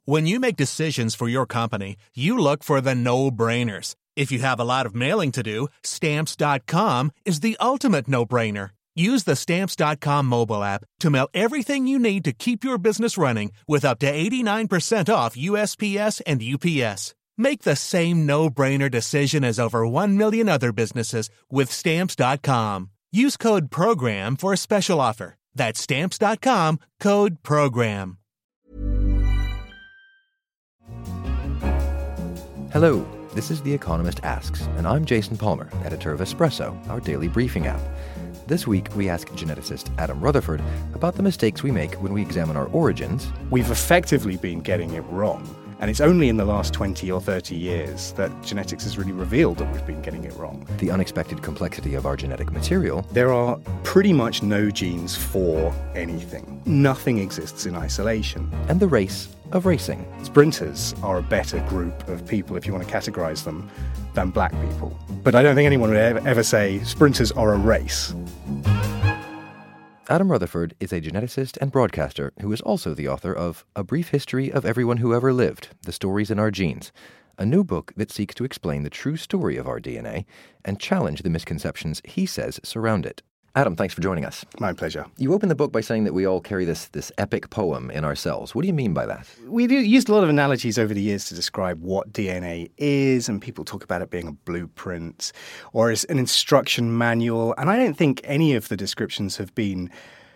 When you make decisions for your company, you look for the no-brainers. If you have a lot of mailing to do, Stamps.com is the ultimate no-brainer. Use the Stamps.com mobile app to mail everything you need to keep your business running with up to 89% off USPS and UPS. Make the same no-brainer decision as over 1 million other businesses with Stamps.com. Use code PROGRAM for a special offer. That's Stamps.com, code PROGRAM. Hello, this is The Economist Asks, and I'm Jason Palmer, editor of Espresso, our daily briefing app. This week, we ask geneticist Adam Rutherford about the mistakes we make when we examine our origins. We've effectively been getting it wrong, and it's only in the last 20 or 30 years that genetics has really revealed that we've been getting it wrong. The unexpected complexity of our genetic material. There are pretty much no genes for anything. Nothing exists in isolation. And the race of racing. Sprinters are a better group of people, if you want to categorize them, than black people. But I don't think anyone would ever say sprinters are a race. Adam Rutherford is a geneticist and broadcaster who is also the author of A Brief History of Everyone Who Ever Lived, The Stories in Our Genes, a new book that seeks to explain the true story of our DNA and challenge the misconceptions he says surround it. Adam, thanks for joining us. My pleasure. You open the book by saying that we all carry this epic poem in ourselves. What do you mean by that? We used a lot of analogies over the years to describe what DNA is, and people talk about it being a blueprint or as an instruction manual, and I don't think any of the descriptions have been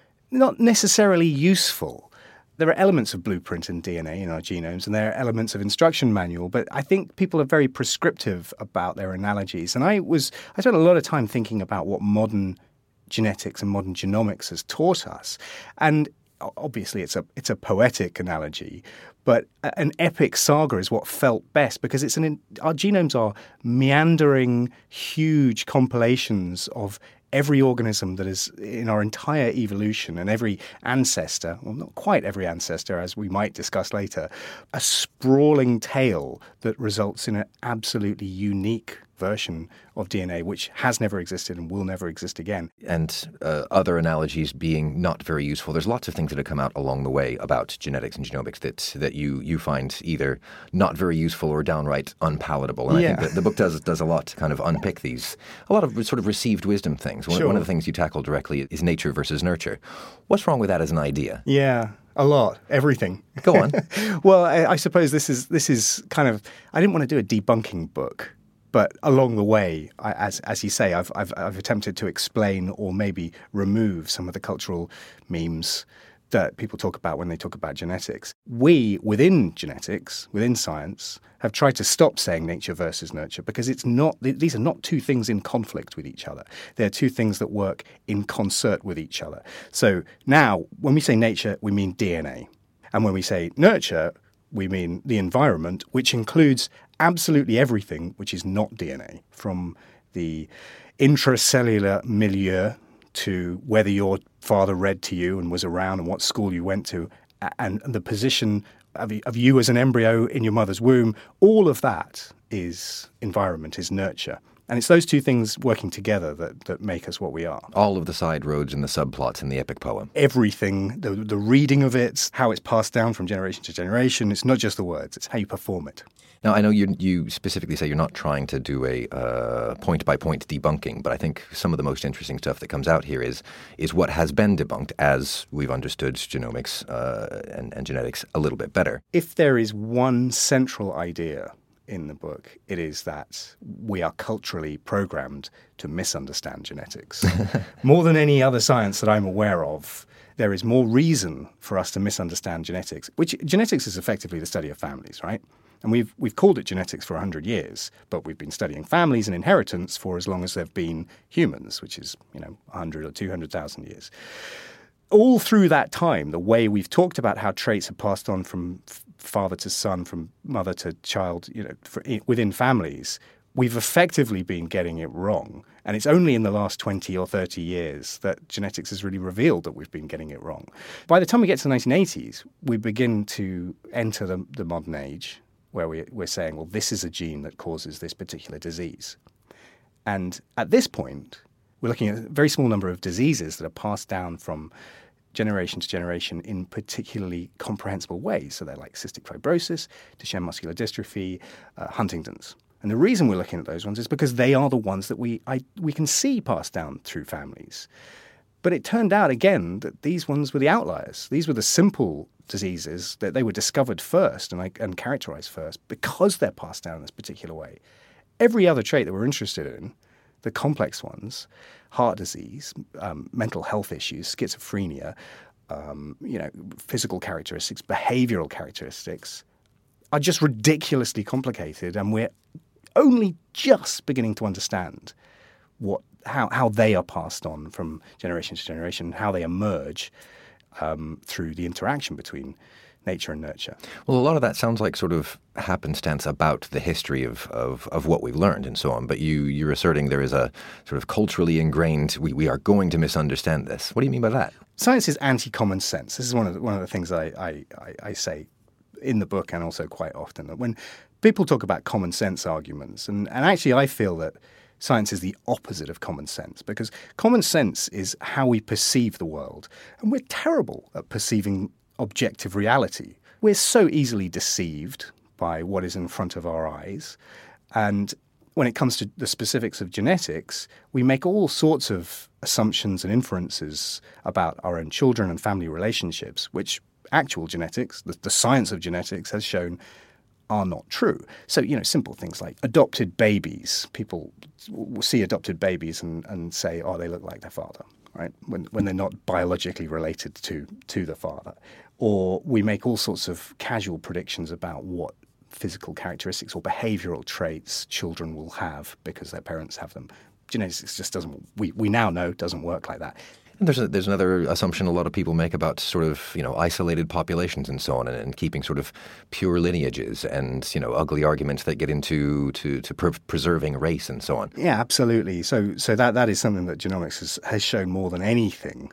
not necessarily useful. There are elements of blueprint in DNA in our genomes, and there are elements of instruction manual, but I think people are very prescriptive about their analogies. And I spent a lot of time thinking about what modern genetics and modern genomics has taught us. And obviously it's a poetic analogy, but an epic saga is what felt best because our genomes are meandering, huge compilations of every organism that is in our entire evolution and every ancestor, well, not quite every ancestor, as we might discuss later, a sprawling tale that results in an absolutely unique version of DNA, which has never existed and will never exist again. And other analogies being not very useful. There's lots of things that have come out along the way about genetics and genomics that you find either not very useful or downright unpalatable. And I think that the book does a lot to kind of unpick these, a lot of sort of received wisdom things. One of the things you tackle directly is nature versus nurture. What's wrong with that as an idea? Yeah. A lot. Everything. Go on. Well, I suppose this is kind of, I didn't want to do a debunking book. But along the way, as you say, I've attempted to explain or maybe remove some of the cultural memes that people talk about when they talk about genetics. We, within genetics, within science, have tried to stop saying nature versus nurture because these are not two things in conflict with each other. They're two things that work in concert with each other. So now, when we say nature, we mean DNA. And when we say nurture, we mean the environment, which includes absolutely everything which is not DNA, from the intracellular milieu to whether your father read to you and was around and what school you went to, and the position of you as an embryo in your mother's womb. All of that is environment, is nurture. And it's those two things working together that make us what we are. All of the side roads and the subplots in the epic poem. Everything, the reading of it, how it's passed down from generation to generation. It's not just the words, it's how you perform it. Now, I know you specifically say you're not trying to do a point-by-point debunking, but I think some of the most interesting stuff that comes out here is what has been debunked as we've understood genomics and genetics a little bit better. If there is one central idea in the book, it is that we are culturally programmed to misunderstand genetics. More than any other science that I'm aware of, there is more reason for us to misunderstand genetics, which genetics is effectively the study of families, right? And we've called it genetics for 100 years, but we've been studying families and inheritance for as long as there have been humans, which is, 100 or 200,000 years. All through that time, the way we've talked about how traits are passed on from father to son, from mother to child, within families, we've effectively been getting it wrong. And it's only in the last 20 or 30 years that genetics has really revealed that we've been getting it wrong. By the time we get to the 1980s, we begin to enter the modern age where we're saying, well, this is a gene that causes this particular disease. And at this point, we're looking at a very small number of diseases that are passed down from generation to generation in particularly comprehensible ways. So they're like cystic fibrosis, Duchenne muscular dystrophy, Huntington's. And the reason we're looking at those ones is because they are the ones that we can see passed down through families. But it turned out, again, that these ones were the outliers. These were the simple diseases that they were discovered first and characterized first because they're passed down in this particular way. Every other trait that we're interested in, the complex ones, heart disease, mental health issues, schizophrenia, physical characteristics, behavioral characteristics, are just ridiculously complicated, and we're only just beginning to understand how they are passed on from generation to generation, how they emerge through the interaction between nature and nurture. Well, a lot of that sounds like sort of happenstance about the history of what we've learned and so on. But you're asserting there is a sort of culturally ingrained, we are going to misunderstand this. What do you mean by that? Science is anti-common sense. This is one of the things I say in the book and also quite often, that when people talk about common sense arguments, and actually I feel that science is the opposite of common sense, because common sense is how we perceive the world. And we're terrible at perceiving objective reality. We're so easily deceived by what is in front of our eyes. And when it comes to the specifics of genetics, we make all sorts of assumptions and inferences about our own children and family relationships, which actual genetics, the science of genetics, has shown are not true. So, simple things like adopted babies. People will see adopted babies and say, oh, they look like their father, right? When they're not biologically related to the father. Or we make all sorts of casual predictions about what physical characteristics or behavioral traits children will have because their parents have them. Genetics just we now know doesn't work like that. And there's another assumption a lot of people make about sort of, isolated populations and so on, and keeping sort of pure lineages and, ugly arguments that get into preserving race and so on. Yeah, absolutely. So that is something that genomics has shown more than anything,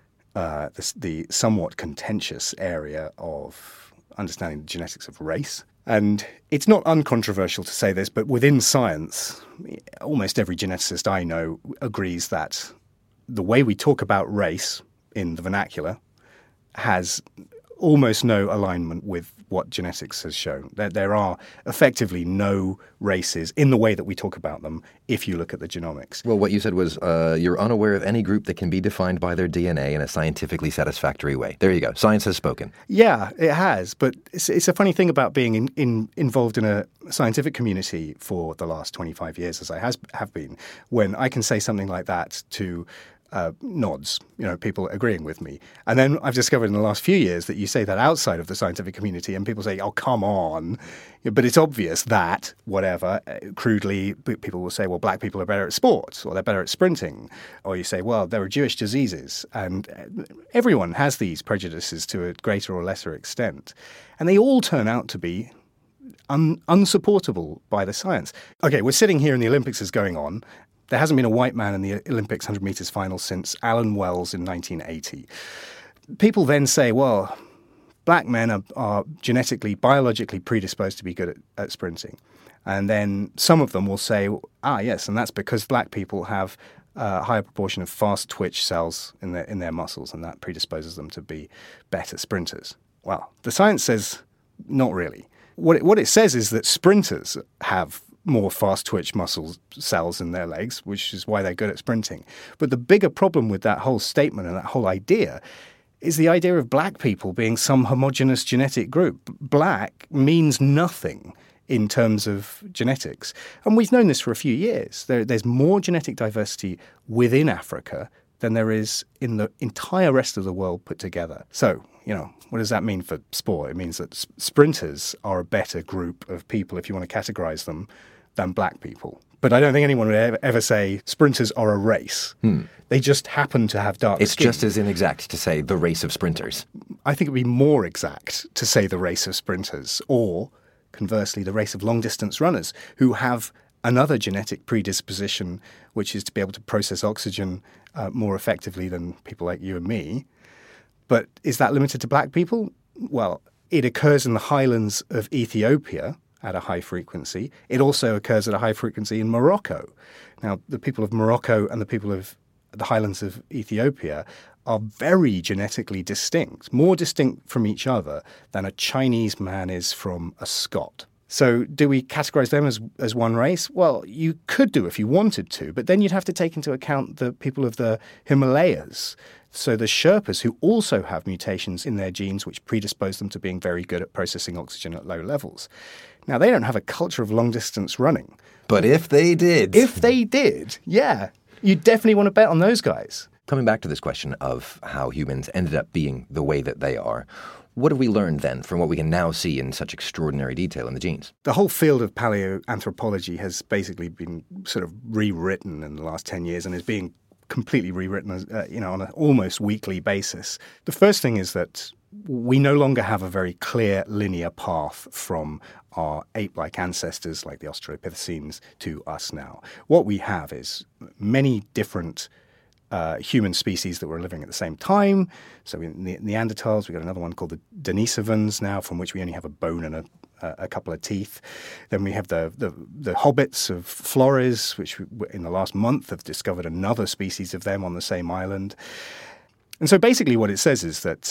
the somewhat contentious area of understanding the genetics of race. And it's not uncontroversial to say this, but within science, almost every geneticist I know agrees that the way we talk about race in the vernacular has almost no alignment with what genetics has shown. There are effectively no races in the way that we talk about them if you look at the genomics. Well, what you said was you're unaware of any group that can be defined by their DNA in a scientifically satisfactory way. There you go. Science has spoken. Yeah, it has. But it's a funny thing about being involved in a scientific community for the last 25 years, as I have been, when I can say something like that to nods, people agreeing with me. And then I've discovered in the last few years that you say that outside of the scientific community and people say, oh, come on. But it's obvious that, whatever, crudely, people will say, well, black people are better at sports or they're better at sprinting. Or you say, well, there are Jewish diseases. And everyone has these prejudices to a greater or lesser extent. And they all turn out to be unsupportable by the science. Okay, we're sitting here and the Olympics is going on. There hasn't been a white man in the Olympics 100 meters final since Alan Wells in 1980. People then say, well, black men are genetically, biologically predisposed to be good at sprinting. And then some of them will say, yes, and that's because black people have a higher proportion of fast twitch cells in their muscles, and that predisposes them to be better sprinters. Well, the science says not really. What it says is that sprinters have more fast twitch muscle cells in their legs, which is why they're good at sprinting. But the bigger problem with that whole statement and that whole idea is the idea of black people being some homogeneous genetic group. Black means nothing in terms of genetics. And we've known this for a few years. There's more genetic diversity within Africa than there is in the entire rest of the world put together. So, what does that mean for sport? It means that sprinters are a better group of people, if you want to categorize them, than black people. But I don't think anyone would ever say sprinters are a race. They just happen to have dark skin. It's just as inexact to say the race of sprinters. I think it would be more exact to say the race of sprinters, or conversely, the race of long-distance runners who have another genetic predisposition, which is to be able to process oxygen more effectively than people like you and me. But is that limited to black people? Well, it occurs in the highlands of Ethiopia at a high frequency. It also occurs at a high frequency in Morocco. Now, the people of Morocco and the people of the highlands of Ethiopia are very genetically distinct, more distinct from each other than a Chinese man is from a Scot. So do we categorize them as one race? Well, you could do if you wanted to, but then you'd have to take into account the people of the Himalayas. So the Sherpas, who also have mutations in their genes which predispose them to being very good at processing oxygen at low levels. Now, they don't have a culture of long-distance running. But if they did... If they did, yeah. You definitely want to bet on those guys. Coming back to this question of how humans ended up being the way that they are, what have we learned then from what we can now see in such extraordinary detail in the genes? The whole field of paleoanthropology has basically been sort of rewritten in the last 10 years and is being completely rewritten on an almost weekly basis. The first thing is that we no longer have a very clear linear path from our ape-like ancestors like the Australopithecines to us now. What we have is many different human species that were living at the same time. So in the Neanderthals, we've got another one called the Denisovans now, from which we only have a bone and a couple of teeth. Then we have the hobbits of Flores, which in the last month have discovered another species of them on the same island. And so basically what it says is that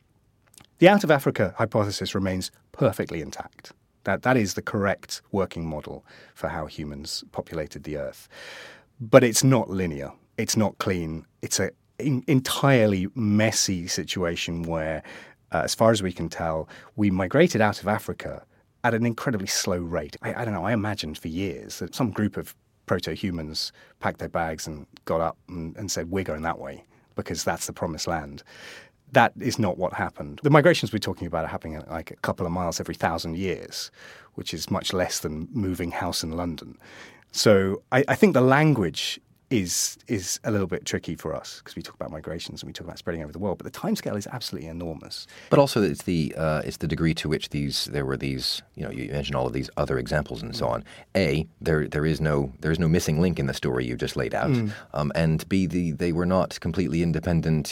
the out of Africa hypothesis remains perfectly intact. That is the correct working model for how humans populated the Earth. But it's not linear. It's not clean. It's an entirely messy situation where, as far as we can tell, we migrated out of Africa at an incredibly slow rate. I don't know, I imagined for years that some group of proto-humans packed their bags and got up and said, we're going that way because that's the promised land. That is not what happened. The migrations we're talking about are happening at like a couple of miles every 1,000 years, which is much less than moving house in London. So I think the language is a little bit tricky for us because we talk about migrations and we talk about spreading over the world, but the timescale is absolutely enormous. But also it's the degree to which there were these, you mentioned all of these other examples and so on. A, there is no missing link in the story you just laid out, and B, they were not completely independent,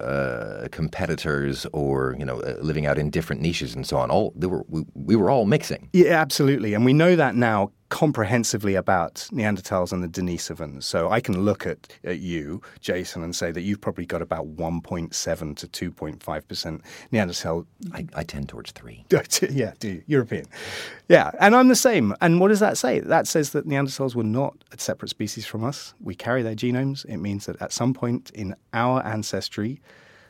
competitors or living out in different niches and so on. We were all mixing. Yeah, absolutely, and we know that now comprehensively about Neanderthals and the Denisovans. So I can look at you, Jason, and say that you've probably got about 1.7 to 2.5% Neanderthal. I tend towards 3. Yeah, do you? European. Yeah, and I'm the same. And what does that say? That says that Neanderthals were not a separate species from us. We carry their genomes. It means that at some point in our ancestry,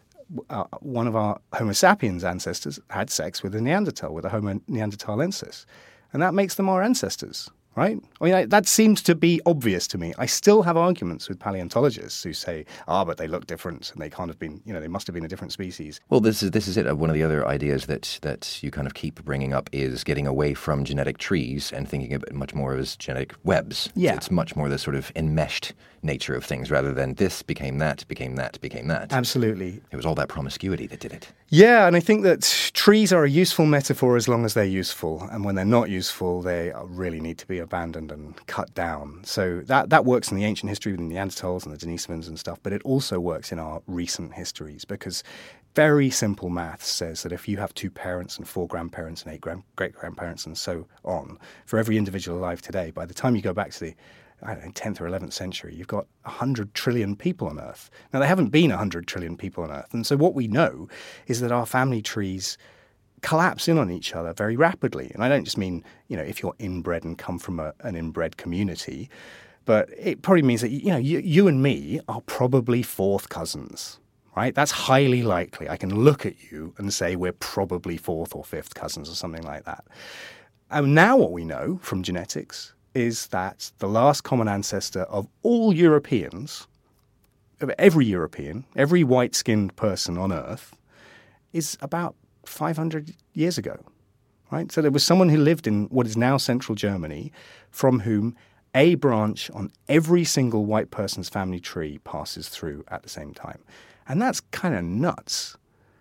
one of our Homo sapiens ancestors had sex with a Neanderthal, with a Homo neanderthalensis. And that makes them our ancestors, right? I mean, that seems to be obvious to me. I still have arguments with paleontologists who say, but they look different and they can't have been, they must have been a different species. Well, this is it. One of the other ideas that you kind of keep bringing up is getting away from genetic trees and thinking of it much more as genetic webs. Yeah. It's much more the sort of enmeshed nature of things rather than this became that, became that, became that. Absolutely. It was all that promiscuity that did it. Yeah, and I think that trees are a useful metaphor as long as they're useful. And when they're not useful, they really need to be abandoned and cut down. So that works in the ancient history with the Neanderthals and the Denisovans and stuff, but it also works in our recent histories because very simple maths says that if you have 2 parents and 4 grandparents and 8 great-grandparents and so on, for every individual alive today, by the time you go back to the 10th or 11th century, you've got 100 trillion people on Earth. Now, there haven't been 100 trillion people on Earth. And so what we know is that our family trees collapse in on each other very rapidly. And I don't just mean, if you're inbred and come from an inbred community, but it probably means that, you and me are probably 4th cousins, right? That's highly likely. I can look at you and say we're probably 4th or 5th cousins or something like that. And now what we know from genetics is that the last common ancestor of all Europeans, of every European, every white-skinned person on Earth, is about 500 years ago, right? So there was someone who lived in what is now central Germany from whom a branch on every single white person's family tree passes through at the same time. And that's kind of nuts.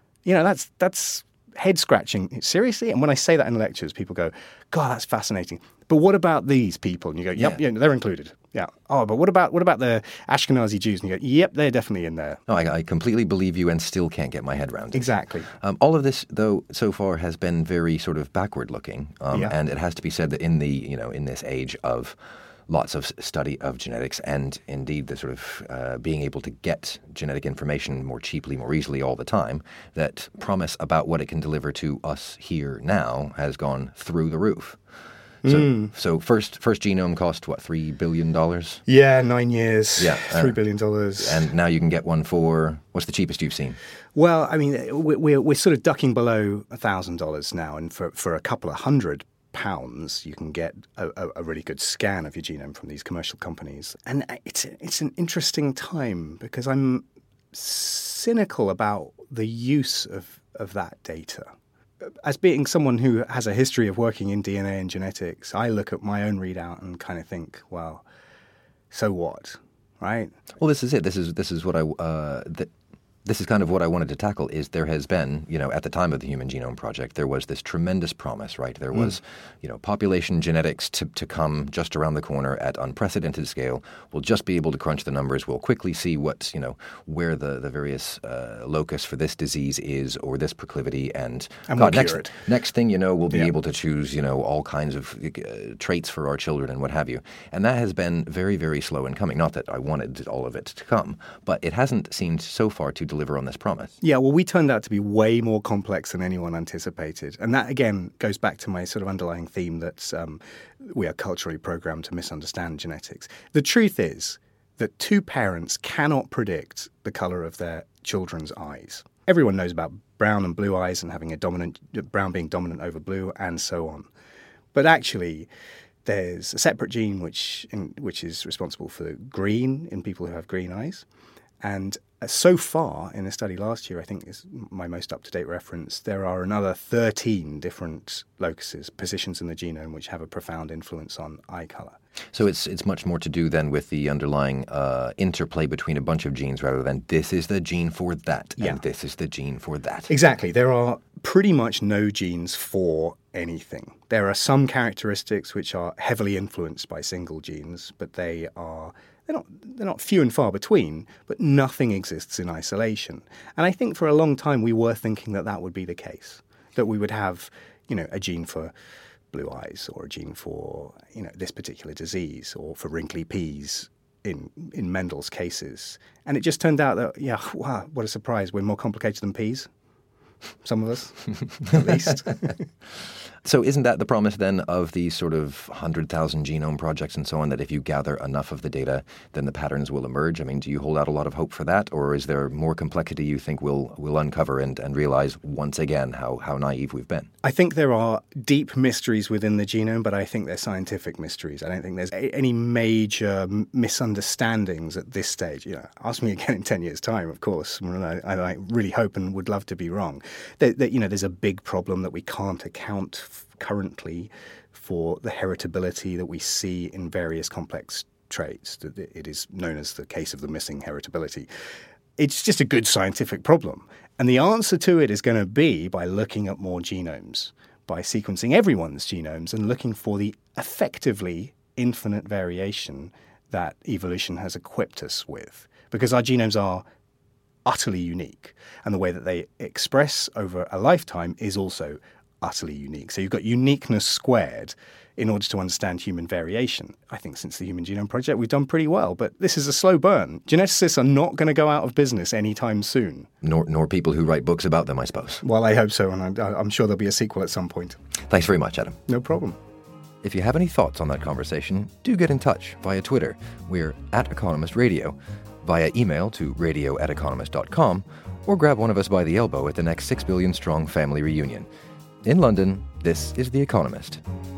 That's head-scratching. Seriously? And when I say that in lectures, people go, God, that's fascinating. But what about these people? And you go, yep, yeah, they're included. Yeah. Oh, but what about the Ashkenazi Jews? And you go, yep, they're definitely in there. No, I completely believe you and still can't get my head around it. Exactly. All of this, though, so far has been very sort of backward-looking. And it has to be said that in this age of lots of study of genetics and indeed the sort of being able to get genetic information more cheaply, more easily all the time, that promise about what it can deliver to us here now has gone through the roof. So first genome cost, what, $3 billion? Yeah, 9 years, yeah, $3 billion. And now you can get one for, what's the cheapest you've seen? Well, I mean, we're sort of ducking below $1,000 now, and for a couple of £100, you can get a really good scan of your genome from these commercial companies. And it's an interesting time because I'm cynical about the use of that data. As being someone who has a history of working in DNA and genetics, I look at my own readout and kind of think, well, so what, right? Well, this is it. This is what this is kind of what I wanted to tackle. Is there has been, at the time of the Human Genome Project, there was this tremendous promise, right? There was, population genetics to come just around the corner at unprecedented scale. We'll just be able to crunch the numbers. We'll quickly see what, where the various locus for this disease is or this proclivity, and we'll cure it. Next thing we'll be able to choose, all kinds of traits for our children and what have you. And that has been very, very slow in coming. Not that I wanted all of it to come, but it hasn't seemed so far to deliver on this promise. Yeah, well, we turned out to be way more complex than anyone anticipated. And that, again, goes back to my sort of underlying theme that we are culturally programmed to misunderstand genetics. The truth is that two parents cannot predict the color of their children's eyes. Everyone knows about brown and blue eyes and having brown being dominant over blue and so on. But actually, there's a separate gene which is responsible for green in people who have green eyes. And so far, in a study last year, I think is my most up-to-date reference, there are another 13 different locuses, positions in the genome, which have a profound influence on eye color. So it's much more to do then with the underlying interplay between a bunch of genes rather than this is the gene for that and this is the gene for that. Exactly. There are pretty much no genes for anything. There are some characteristics which are heavily influenced by single genes, but they're not few and far between, but nothing exists in isolation. And I think for a long time we were thinking that would be the case, that we would have, a gene for blue eyes or a gene for, this particular disease or for wrinkly peas in Mendel's cases. And it just turned out that, wow, what a surprise, we're more complicated than peas. Some of us, at least. So isn't that the promise then of these sort of 100,000 genome projects and so on, that if you gather enough of the data, then the patterns will emerge? I mean, do you hold out a lot of hope for that? Or is there more complexity you think we'll uncover and realize once again how naive we've been? I think there are deep mysteries within the genome, but I think they're scientific mysteries. I don't think there's any major misunderstandings at this stage. Ask me again in 10 years' time, of course. I really hope and would love to be wrong. There's a big problem that we can't account currently for the heritability that we see in various complex traits. It is known as the case of the missing heritability. It's just a good scientific problem. And the answer to it is going to be by looking at more genomes, by sequencing everyone's genomes and looking for the effectively infinite variation that evolution has equipped us with. Because our genomes are utterly unique, and the way that they express over a lifetime is also utterly unique. So you've got uniqueness squared in order to understand human variation. I think since the Human Genome Project, we've done pretty well, but this is a slow burn. Geneticists are not going to go out of business anytime soon. Nor people who write books about them, I suppose. Well, I hope so, and I'm sure there'll be a sequel at some point. Thanks very much, Adam. No problem. If you have any thoughts on that conversation, do get in touch via Twitter. We're @EconomistRadio, via email to radio@economist.com, or grab one of us by the elbow at the next 6 billion strong family reunion. In London, this is The Economist.